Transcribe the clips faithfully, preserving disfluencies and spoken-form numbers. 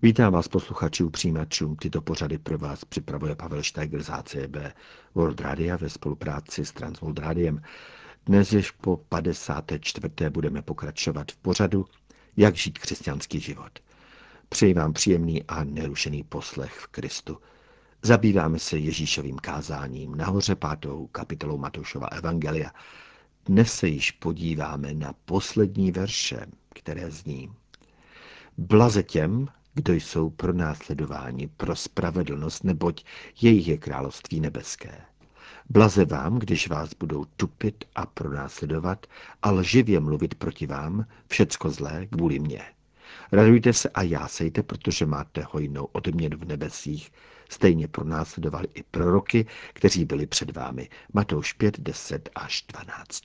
Vítám vás, posluchači, přijímačů. Tyto pořady pro vás připravuje Pavel Steiger z H C B World Radia ve spolupráci s Transworld Radiem. Dnes již po padesáté čtvrté budeme pokračovat v pořadu Jak žít křesťanský život. Přeji vám příjemný a nerušený poslech v Kristu. Zabýváme se Ježíšovým kázáním nahoře pátou kapitolou Matoušova evangelia. Dnes se již podíváme na poslední verše, které zní: Blaze těm, kdo jsou pronásledováni pro spravedlnost, neboť jejich je království nebeské. Blaze vám, když vás budou tupit a pronásledovat a lživě mluvit proti vám, všecko zlé kvůli mně. Radujte se a jásejte, protože máte hojnou odměnu v nebesích. Stejně pronásledovali i proroky, kteří byli před vámi. Matouš pět, deset až dvanáct.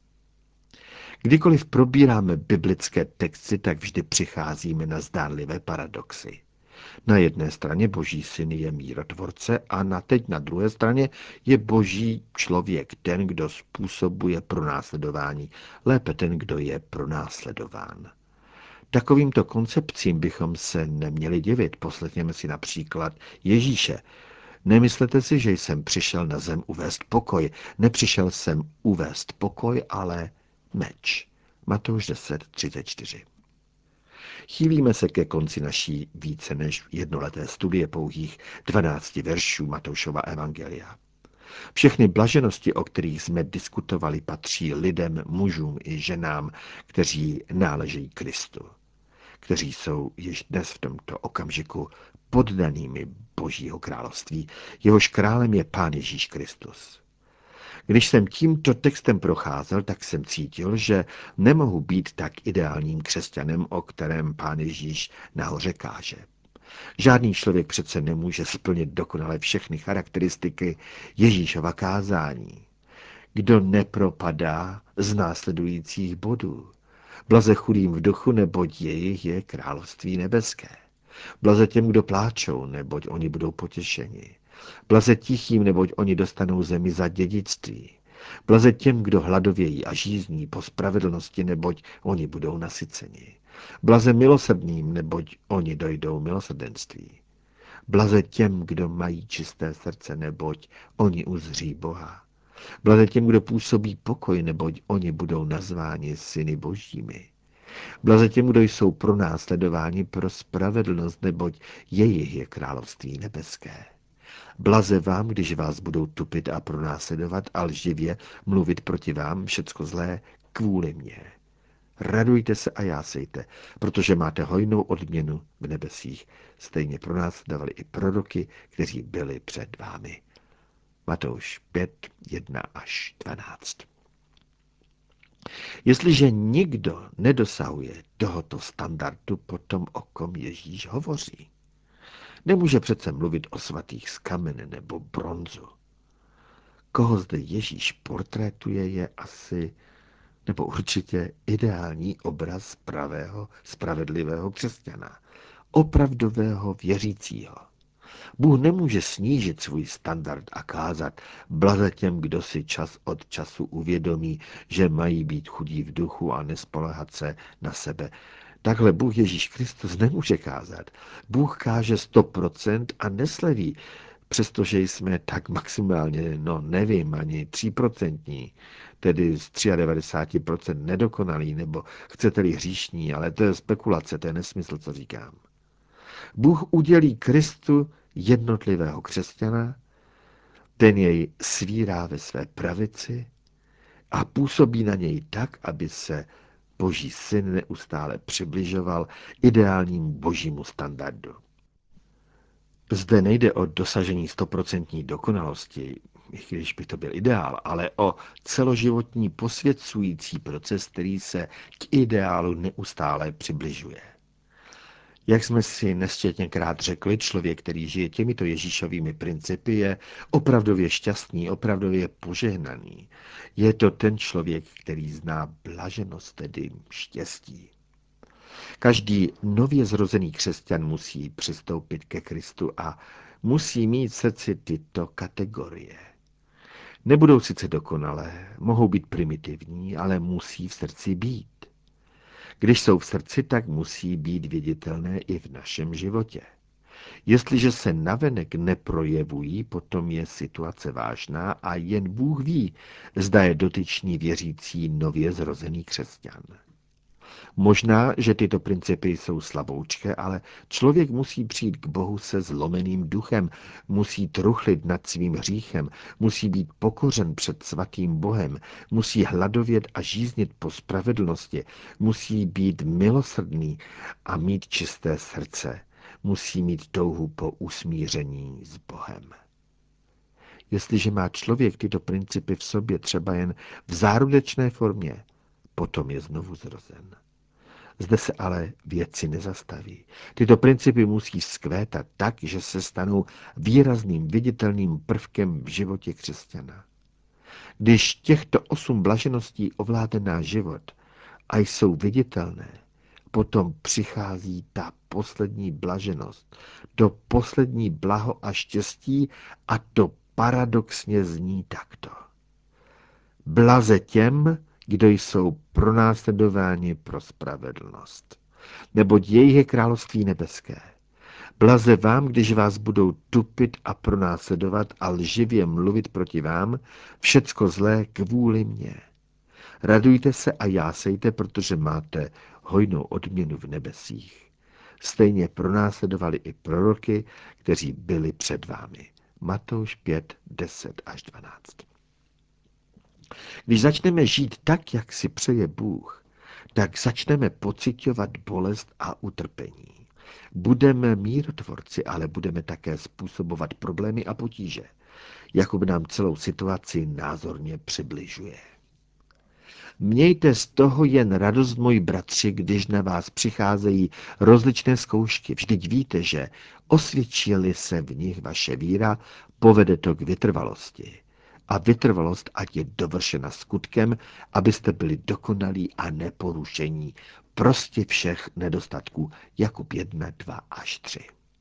Kdykoliv probíráme biblické texty, tak vždy přicházíme na zdánlivé paradoxy. Na jedné straně Boží syn je mírotvorce a na teď na druhé straně je Boží člověk ten, kdo způsobuje pronásledování, lépe ten, kdo je pronásledován. Takovýmto koncepcím bychom se neměli divit. Poslechněme si například Ježíše. Nemyslete si, že jsem přišel na zem uvést pokoj. Nepřišel jsem uvést pokoj, ale meč. Matouš deset, třicet čtyři. Chýlíme se ke konci naší více než jednoleté studie pouhých dvanácti veršů Matoušova evangelia. Všechny blaženosti, o kterých jsme diskutovali, patří lidem, mužům i ženám, kteří náležejí Kristu, kteří jsou již dnes v tomto okamžiku poddanými Božího království. Jehož králem je Pán Ježíš Kristus. Když jsem tímto textem procházel, tak jsem cítil, že nemohu být tak ideálním křesťanem, o kterém Pán Ježíš nahoře káže. Žádný člověk přece nemůže splnit dokonale všechny charakteristiky Ježíšova kázání. Kdo nepropadá z následujících bodů? Blaze chudým v duchu, neboť jejich je království nebeské. Blaze těm, kdo pláčou, neboť oni budou potěšeni. Blaze tichým, neboť oni dostanou zemi za dědictví. Blaze těm, kdo hladovějí a žízní po spravedlnosti, neboť oni budou nasyceni. Blaze milosrdným, neboť oni dojdou milosrdenství. Blaze těm, kdo mají čisté srdce, neboť oni uzří Boha. Blaze těm, kdo působí pokoj, neboť oni budou nazváni syny božími. Blaze těm, kdo jsou pronásledováni pro spravedlnost, neboť jejich je království nebeské. Blaze vám, když vás budou tupit a pronásledovat a lživě mluvit proti vám všecko zlé kvůli mně. Radujte se a jásejte, protože máte hojnou odměnu v nebesích. Stejně pronásledovali i proroky, kteří byli před vámi. Matouš pět, jedna až dvanáct. Jestliže nikdo nedosahuje tohoto standardu, potom o kom Ježíš hovoří. Nemůže přece mluvit o svatých z kamene nebo bronzu. Koho zde Ježíš portrétuje, je asi, nebo určitě ideální obraz pravého, spravedlivého křesťana, opravdového věřícího. Bůh nemůže snížit svůj standard a kázat blaze těm, kdo si čas od času uvědomí, že mají být chudí v duchu a nespoléhat se na sebe. Takhle Bůh Ježíš Kristus nemůže kázat. Bůh káže sto procent a nesleví, přestože jsme tak maximálně, no nevím, ani tři procentní, tedy z devadesát tři procent nedokonalý, nebo chcete-li hříšní, ale to je spekulace, to je nesmysl, co říkám. Bůh udělí Kristu jednotlivého křesťana, ten jej svírá ve své pravici a působí na něj tak, aby se Boží syn neustále přibližoval ideálnímu božímu standardu. Zde nejde o dosažení stoprocentní dokonalosti, i když by to byl ideál, ale o celoživotní posvěcující proces, který se k ideálu neustále přibližuje. Jak jsme si nesčetněkrát řekli, člověk, který žije těmito Ježíšovými principy, je opravdově šťastný, opravdově požehnaný. Je to ten člověk, který zná blaženost, tedy štěstí. Každý nově zrozený křesťan musí přistoupit ke Kristu a musí mít v srdci tyto kategorie. Nebudou sice dokonalé, mohou být primitivní, ale musí v srdci být. Když jsou v srdci, tak musí být viditelné i v našem životě. Jestliže se navenek neprojevují, potom je situace vážná a jen Bůh ví, zda je dotyčný věřící nově zrozený křesťan. Možná, že tyto principy jsou slaboučké, ale člověk musí přijít k Bohu se zlomeným duchem, musí truchlit nad svým hříchem, musí být pokořen před svatým Bohem, musí hladovět a žíznit po spravedlnosti, musí být milosrdný a mít čisté srdce, musí mít touhu po usmíření s Bohem. Jestliže má člověk tyto principy v sobě třeba jen v zárodečné formě, potom je znovu zrozen. Zde se ale věci nezastaví. Tyto principy musí vzkvétat tak, že se stanou výrazným viditelným prvkem v životě křesťana. Když těchto osm blažeností ovládne náš život a jsou viditelné, potom přichází ta poslední blaženost, to poslední blaho a štěstí a to paradoxně zní takto. Blaze těm, kdo jsou pronásledováni pro spravedlnost, neboť jejich je království nebeské. Blaze vám, když vás budou tupit a pronásledovat a lživě mluvit proti vám, všecko zlé kvůli mně. Radujte se a jásejte, protože máte hojnou odměnu v nebesích. Stejně pronásledovali i proroky, kteří byli před vámi. Matouš pět, deset až dvanáct. Když začneme žít tak, jak si přeje Bůh, tak začneme pociťovat bolest a utrpení. Budeme mírotvorci, ale budeme také způsobovat problémy a potíže. Jakub nám celou situaci názorně přibližuje. Mějte z toho jen radost, moji bratři, když na vás přicházejí rozličné zkoušky. Vždyť víte, že osvědčí-li se v nich vaše víra, povede to k vytrvalosti. A vytrvalost ať je dovršena skutkem, abyste byli dokonalí a neporušení. Prostě všech nedostatků. Jakub jedna, dva až tři.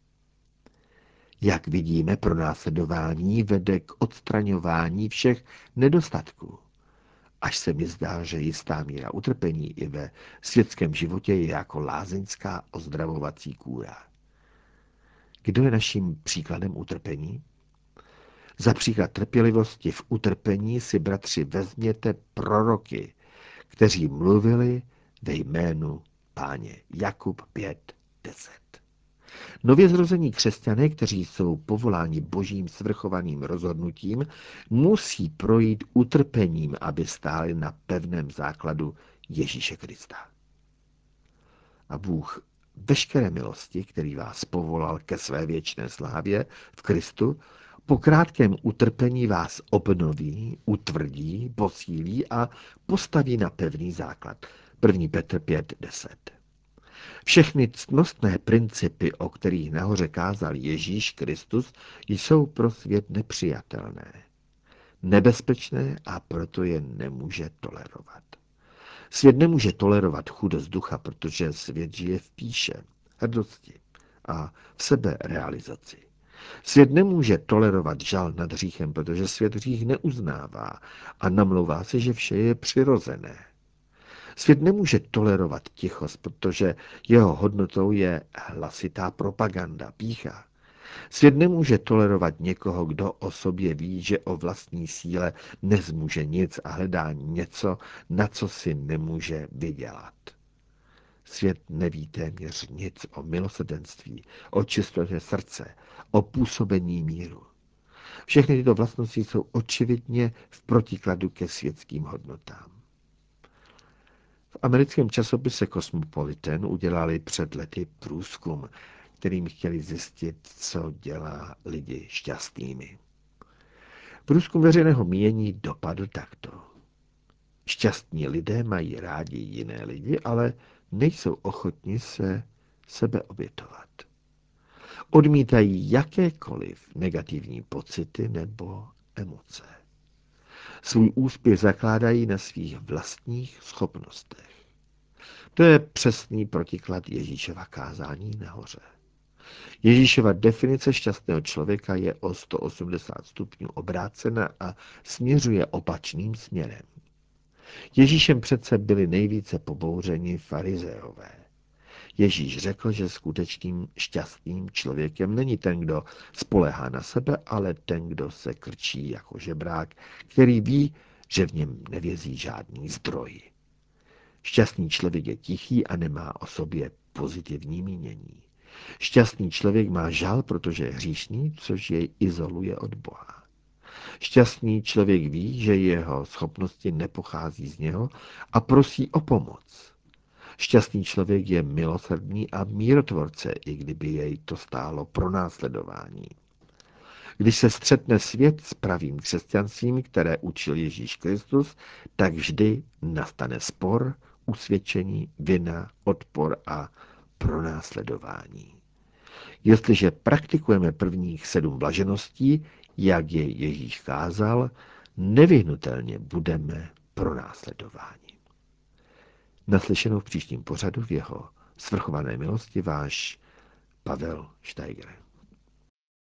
Jak vidíme, pronásledování vede k odstraňování všech nedostatků. Až se mi zdá, že jistá míra utrpení i ve světském životě je jako lázeňská ozdravovací kůra. Kdo je naším příkladem utrpení? Za příklad trpělivosti v utrpení si, bratři, vezměte proroky, kteří mluvili ve jménu Páně. Jakub pět, deset. Nově zrození křesťané, kteří jsou povoláni božím svrchovaným rozhodnutím, musí projít utrpením, aby stáli na pevném základu Ježíše Krista. A Bůh veškeré milosti, který vás povolal ke své věčné slávě v Kristu, po krátkém utrpení vás obnoví, utvrdí, posílí a postaví na pevný základ. první Petr pět, deset. Všechny ctnostné principy, o kterých nahoře kázal Ježíš Kristus, jsou pro svět nepřijatelné, nebezpečné a proto je nemůže tolerovat. Svět nemůže tolerovat chudost ducha, protože svět žije v pýše, hrdosti a v seberealizaci. Svět nemůže tolerovat žal nad hříchem, protože svět hřích neuznává a namlouvá se, že vše je přirozené. Svět nemůže tolerovat tichost, protože jeho hodnotou je hlasitá propaganda, pýcha. Svět nemůže tolerovat někoho, kdo o sobě ví, že o vlastní síle nezmůže nic a hledá něco, na co si nemůže vydělat. Svět neví téměř nic o milosrdenství, o čistotě srdce, o působení míru. Všechny tyto vlastnosti jsou očividně v protikladu ke světským hodnotám. V americkém časopise Cosmopolitan udělali před lety průzkum, kterým chtěli zjistit, co dělá lidi šťastnými. Průzkum veřejného mínění dopadl takto. Šťastní lidé mají rádi jiné lidi, ale nejsou ochotni se sebe obětovat. Odmítají jakékoliv negativní pocity nebo emoce. Svůj úspěch zakládají na svých vlastních schopnostech. To je přesný protiklad Ježíšova kázání nahoře. Ježíšova definice šťastného člověka je o sto osmdesát stupňů obrácena a směřuje opačným směrem. Ježíšem přece byli nejvíce pobouřeni farizeové. Ježíš řekl, že skutečným šťastným člověkem není ten, kdo spoléhá na sebe, ale ten, kdo se krčí jako žebrák, který ví, že v něm nevězí žádný zdroj. Šťastný člověk je tichý a nemá o sobě pozitivní mínění. Šťastný člověk má žal, protože je hříšný, což jej izoluje od Boha. Šťastný člověk ví, že jeho schopnosti nepochází z něho a prosí o pomoc. Šťastný člověk je milosrdný a mírotvorce, i kdyby jej to stálo pronásledování. Když se střetne svět s pravým křesťanstvím, které učil Ježíš Kristus, tak vždy nastane spor, usvědčení, vina, odpor a pronásledování. Jestliže praktikujeme prvních sedm blažeností, jak je Ježíš kázal, nevyhnutelně budeme pronásledováni. Naslyšenou v příštím pořadu v jeho svrchované milosti váš Pavel Steiger.